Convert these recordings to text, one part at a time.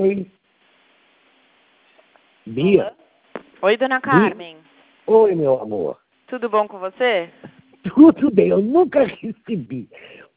Oi. Bia? Oi, dona Carmen. Oi, meu amor. Tudo bom com você? Tudo bem, eu nunca recebi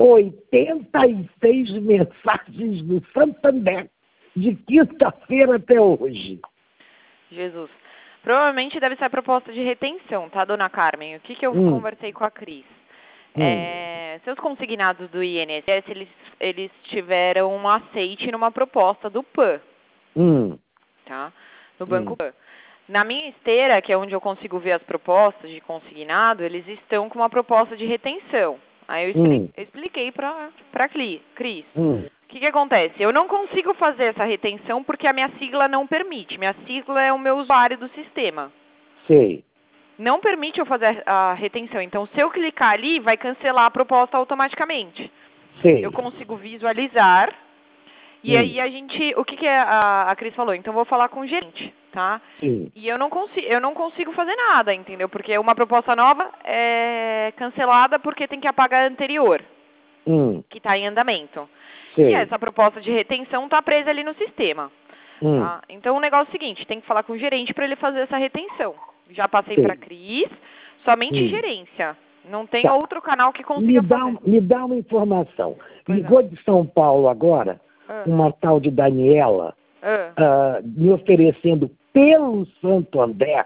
86 mensagens do Santander de quinta-feira até hoje. Jesus. Provavelmente deve ser a proposta de retenção, tá, dona Carmen? O que eu conversei com a Cris? Seus consignados do INSS, eles tiveram um aceite numa proposta do PAN, tá? No Banco PAN. Na minha esteira, que é onde eu consigo ver as propostas de consignado, eles estão com uma proposta de retenção. Aí eu expliquei para Cris. O que acontece? Eu não consigo fazer essa retenção porque a minha sigla não permite. Minha sigla é o meu usuário do sistema. Sei. Não permite eu fazer a retenção. Então, se eu clicar ali, vai cancelar a proposta automaticamente. Sei. Eu consigo visualizar. E aí a gente... O que a Cris falou? Então, eu vou falar com o gerente, tá? Sim. E eu não consigo fazer nada, entendeu? Porque uma proposta nova é cancelada porque tem que apagar a anterior, que está em andamento. Sei. E essa proposta de retenção está presa ali no sistema. Tá? Então, o negócio é o seguinte, tem que falar com o gerente para ele fazer essa retenção. Já passei para a Cris, somente gerência. Não tem outro canal que consiga fazer. Me dá uma informação. Ligou de São Paulo agora, uma tal de Daniela, me oferecendo pelo Santander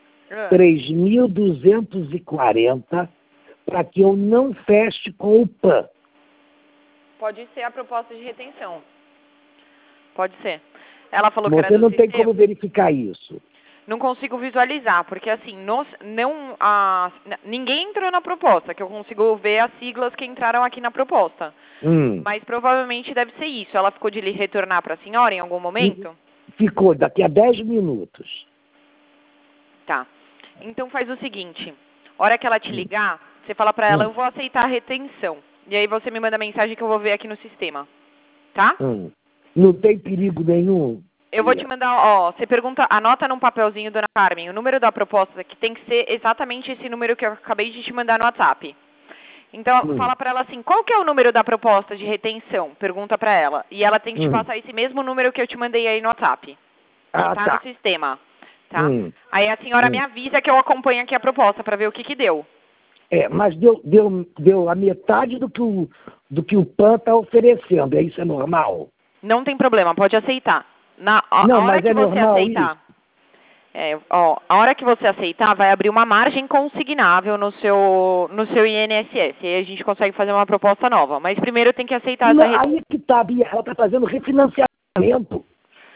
3.240 para que eu não feche com o PAN. Pode ser a proposta de retenção. Pode ser. Ela falou que era Você do não tem sistema. como verificar isso. Não consigo visualizar, porque assim, ninguém entrou na proposta, que eu consigo ver as siglas que entraram aqui na proposta. Mas provavelmente deve ser isso. Ela ficou de lhe retornar para a senhora em algum momento? Ficou, daqui a 10 minutos. Tá. Então faz o seguinte, hora que ela te ligar, você fala para ela, eu vou aceitar a retenção. E aí você me manda mensagem que eu vou ver aqui no sistema. Tá? Não tem perigo nenhum? Eu vou te mandar, você pergunta, anota num papelzinho, dona Carmen, o número da proposta, que tem que ser exatamente esse número que eu acabei de te mandar no WhatsApp. Então, fala pra ela assim, qual que é o número da proposta de retenção? Pergunta pra ela. E ela tem que te passar esse mesmo número que eu te mandei aí no WhatsApp. Que tá no sistema. Tá? Aí a senhora me avisa que eu acompanho aqui a proposta pra ver o que deu. Mas deu a metade do que o PAN está oferecendo. Isso é normal? Não tem problema, pode aceitar. A hora que você aceitar, a hora que você aceitar, vai abrir uma margem consignável no seu INSS. E aí a gente consegue fazer uma proposta nova. Mas primeiro tem que aceitar essa retenção. Aí que tá, Bia, ela está fazendo refinanciamento.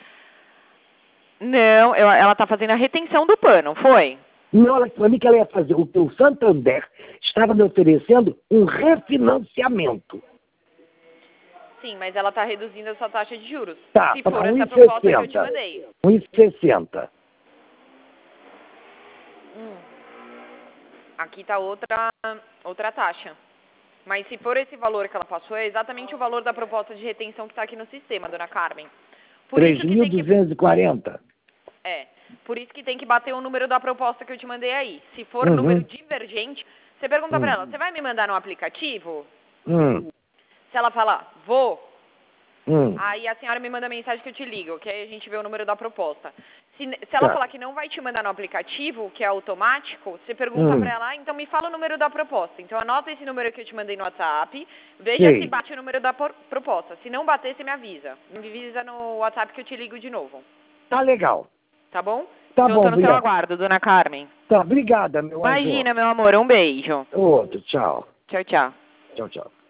Não, ela está fazendo a retenção do PAN, não foi? Não, ela falou que ela ia fazer. O Santander estava me oferecendo um refinanciamento. Sim, mas ela está reduzindo a sua taxa de juros. Tá, se for para essa proposta que eu te mandei. 1,60. Aqui está outra taxa. Mas se for esse valor que ela passou, é exatamente o valor da proposta de retenção que está aqui no sistema, dona Carmen. 3.240. Por isso que tem que bater o número da proposta que eu te mandei aí. Se for número divergente, você pergunta para ela, você vai me mandar no aplicativo? Se ela falar, vou, aí a senhora me manda mensagem que eu te ligo, que aí a gente vê o número da proposta. Se ela falar que não vai te mandar no aplicativo, que é automático, você pergunta para ela, então me fala o número da proposta. Então anota esse número que eu te mandei no WhatsApp, veja se bate o número da proposta. Se não bater, você me avisa. Me avisa no WhatsApp que eu te ligo de novo. Tá legal. Tá bom? Tá então bom, eu tô no seu aguardo, dona Carmen. Tá, obrigada, meu amor. Imagina, meu amor, um beijo. Outro, tchau. Tchau, tchau. Tchau, tchau.